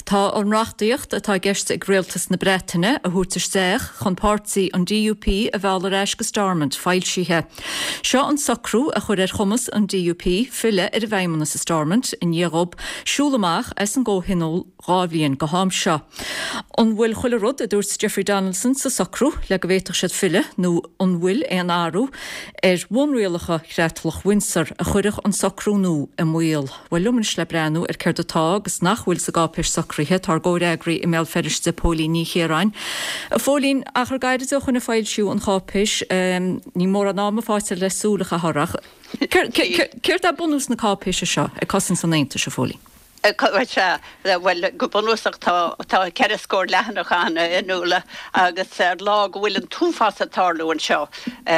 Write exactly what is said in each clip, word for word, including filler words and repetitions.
Tá an rachtaíocht atá gceiste ag réaltas na Breataine a thuirtar séach chun pártaí an D U P a bheall ar eis go Stormont fáilsíthe. Seo an socrú a chur ar chumas an D U P fille ar a bhaimana sa Stormont in Dhéarb siúlamach as an ggóhinol rábhlíonn go háim seo. An bhfuil chuile rud a dúirt Jeffrey Donaldson sa socrú le go bhféadfadh siad fille nó an bhfuil an áru ar bhunrialacha chreatlach Windsor a chuireach an socrú nó a mhuiil. Bhfuil lumanis le breanú ar ceir atá agus nachhfuil sa gápéir socríthe tar góreagraí i mé feriste Pólín ní chéráin. A Pólín achar gaiide ó chuna fáilsiú an chápéis ní mór an náma fáilte le súlacha harach. Céir a bunús na cápéise seo a cosan san éanta se Pólín? Well go bunúsach tá ceir scór lehanach anna inúla agus ar lá go bhfuil an túfas atáú an seo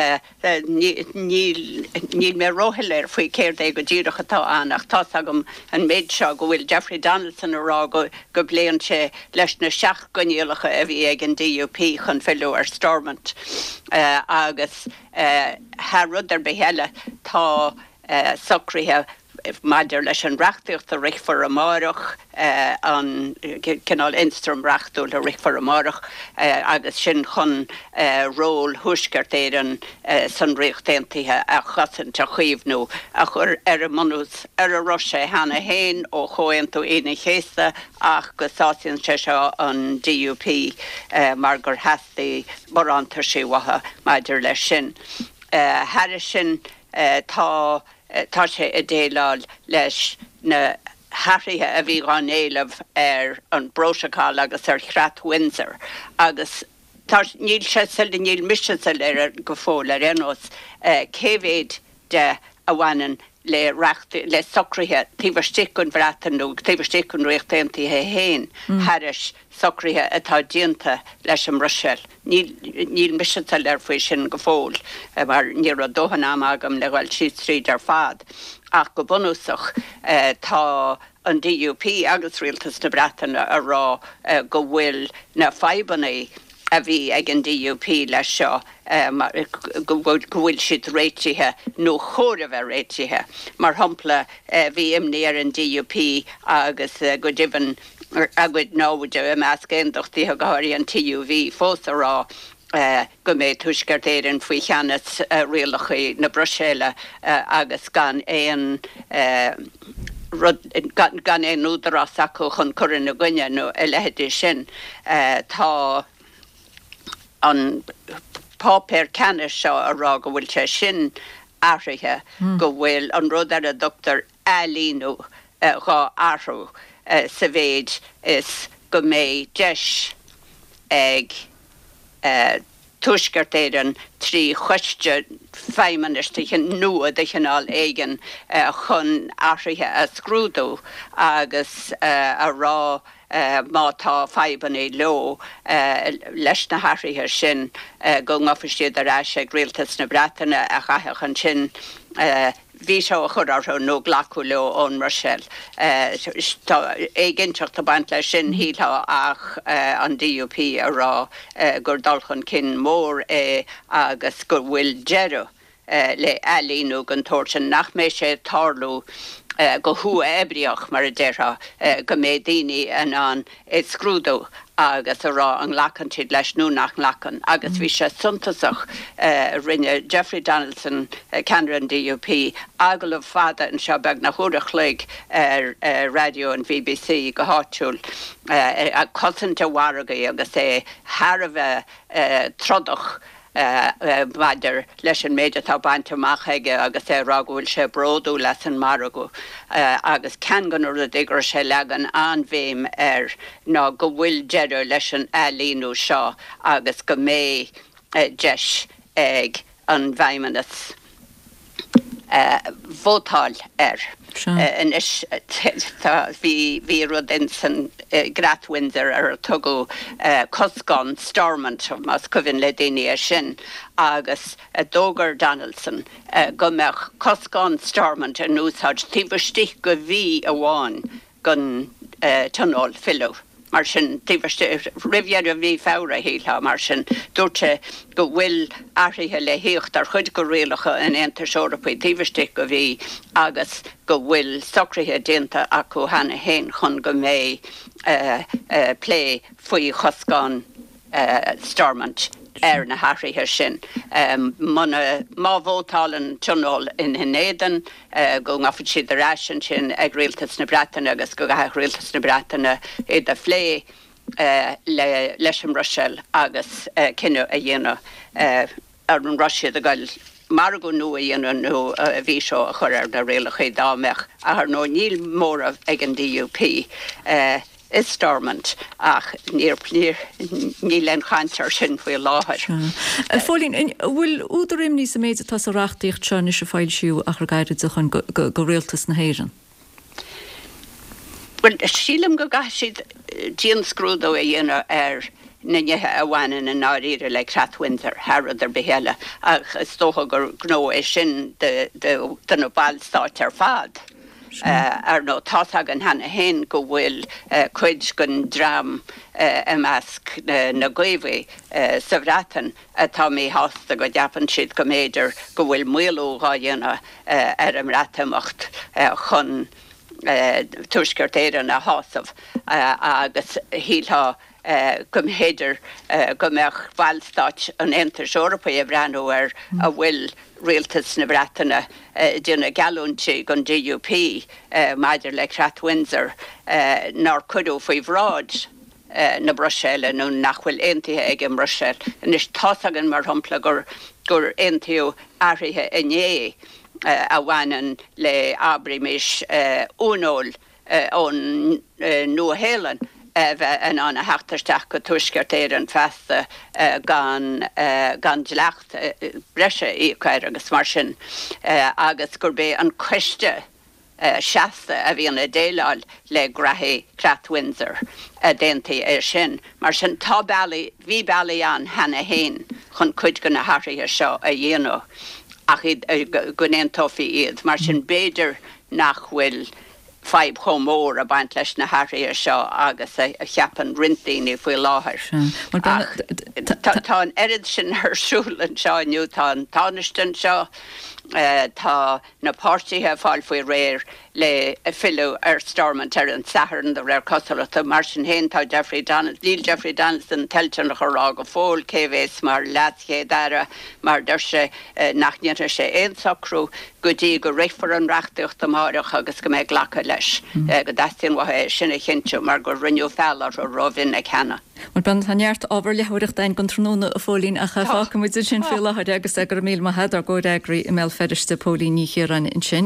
níl mé roihilir faoi céir é go ddíireach atá annach tá agam an méid seo go bhfuil Jeffrey Donaldson ará go go bléann sé leis na seach goníalacha a bhí ag an D U P chun fiú ar Stormont agus Harrod ar behéile tá socríthe Maidir leis an reachtaíocht a Richfar Amárach an cinál instrum reachtúil a Richfar Amárach agus sin chun ról thuisceart éan san réachtaontaithe a chasan te chuomhnú a chur ar a manús ar a Roise hena héin ó chointú ina chéasta ach go sáisiann sé seo an D U P mar gur heastaí mar antar sé watha maidir leis sin. Harris sin tá tá sé a déáil leis na hairíthe a bhí gan éilemh ar an broseáil agus ar chreat Windsor agus níl sé sil níl misisiil ar go fóil ar enós céhhéad de a bhhainean le reachta le socríthe tíbharsticún bhreatanú tíbharsticún réachtaontaithe héin Harris socríthe atá dianta leis an Roiseáil. Níl misisiil ar faoi sin go fóil mar níor a dóhanam agam le bhfuil siad tríd ar fad ach go bunúsach tá an D U P agus rialtas na Breataine a rá go bhfuil na feibannaí a bhí ag an D U P leis seo go bhfuil siad réitithe nó chóir a bheith réitithe mar hampla bhí imní ar an D U P agus go dtíhann agad náide a meascéindochtaí a gáirí an T U V fós ará go méid thuisceart éan faoi cheannas rialachaí na Bruiséile agus gan éon gan éon údarrás acu chun cuireann na Gcuine nó i leithidí sin tá an pápéir ceannas seo ará go bhfuil sé sin áirithe go bhfuil an rud ar a Doctor Alínú gá áhrú sa bhéid is go méid deis ag tuisceart éan trí chuiste feimanisteach nua de chinál éigen chun áirithe a scrúdú agus a rá mátá feibannaí leo leis na háirithe sin go ngofisiad ar eis ag rialtas na Breataine a chaithech an sin bhí seo a chur nó ghlacu leo ón Roiseáil. Éiginteach tá baint lei sin hítá ach an D U P ará gur dulchan cin mór é agus gur bhfuil dearú le Alínú an tóirtin nach mé sé tarlú go thu ébrioch mar a deire go mé daoine an an é scrúdú agus ará an lecan siad leis nó nach lecan agus bhí sé suntasach rinne Jeffrey Donaldson ceannar an D U P agalah fada an seo beag na thuireach léig ar radio an V B C go háitiúil a cosanta waragaí agus é Harbheith trodach maidir leis an méide tá baint amach aige agus é rá bhfuil sé bródú leis an maragú agus cean gan ru igur sé legan an bhéim ar ná go bhfuil deireadh leis an Alínú seo agus go mé deis ag an bhaimimenas bhótáil ar. En is hí rud in san Grat Windsor ar tugu cosán Stormont mas cohann le daine sin agus dógar Donaldson go meach cosán Stormont an úsáid tíbhartí go bhí a bháin gon tunol fiú mar sin rivier a bhí fára híá mar sin dúirte go bhfuil áirithe le héocht ar chud go réalacha in Interseuropaí tíbhaiste go bhí agus go bhfuil socrithe dénta acu hena héin chun go mé uh, uh, lé faoi choscán uh, Stormont. Er na harrithe sin. Um, Mana má bhótálan tunol in Hinédan, uh, go ngafid siad arrásin sin ag rialtas na Breataine agus go gaith rialtas na Breataine iad a phlé uh, le, leis an Roisil agus uh, cinne a dhéana uh, ar an Roisiad a gail mar go nua dhéana nó a bhí seo a chur ar na réalacha dámech a ar nó níl mór ag an D U P. Uh, is Stormont ach níor níor ní len chaintear sin faoi láthir. Fólín, bhfuil údarim ní sa méid atá a reachtaíocht se is a fáil siú ach ar gairid a chun go réaltas na héireann? Well, sílam go gaith siad díon scrúdó a dhéana ar na nethe a bhhainean in áíre le Crath Windsor, Harrod ar behéile ach is tócha gur gnó é sin de na ballstáit ar fad. Uh, ar nó tátag an hena hen go bhfuil uh, chuid gon dram uh, a measc uh, na gaomhaí uh, sa bhreatan atá mé hásta go deapan siad go méidir go bhfuil muilú gá dhéana uh, ar an reatamocht uh, chun uh, tuaisceart éireann a hásamh uh, agus hílá Uh, gom héidir uh, gombeach bhallstáit an Interseuropaí a bhreanú ar a bhfuil rialtas na Breataine uh, duna galúnti gon D U P uh, maidir le Crath Windsor uh, nar cudú faoi bhráid uh, na Brussels nó nachhfuil aontaithe ag an Brussels. Nis tásagan mar thompla gur gur aontaíú áirithe inné uh, a bhhainean le abrimis uh, únóil uh, ón uh, Nua-Héileán an an a heachtarteach go tuaisceart éir an festa uh, gan, uh, gan dleacht uh, breise í chuir agus mar sin uh, agus gur bé an cuiste uh, seasta a bhí an a déileáil le grathí Crath Windsor a déntaí ar sin. Mar sin tá bailí, bhí bailí an hena héin chun cuid go na harrithe seo a dhéanú ach iad uh, go néon tofií iad. Mar sin béidir nach bhfuil feib chomór a baint leis na harrithe seo agus a cheapan rintaíní faoi láthir. Tá an erid sin arsúlan seo aniu tá an tánaistin seo tá na páirtithe fáil faoi réir le fiú ar Stormont ar an saharan de réir cosalata mar sin héin tá Jeffrey Donaldson, Neil Jeffrey Donaldson teltean go rá go fóil céhés mar leatché dara mar deirse nachníar sé éonsacrú go dtí go réifar an reachtaíocht amárach agus go méid ghlacha leis go daíonn wathe sinna chinú mar go rinneú fellar ó roimhin ag cheana. Mar ben tanart ábhar lehuiirecht ein gon tróna a fólín a cha fá muidir sin fiú láthir agus a gur míl ma head ar ggóir agraí i mé feidirste pólí ní chéar an in sin.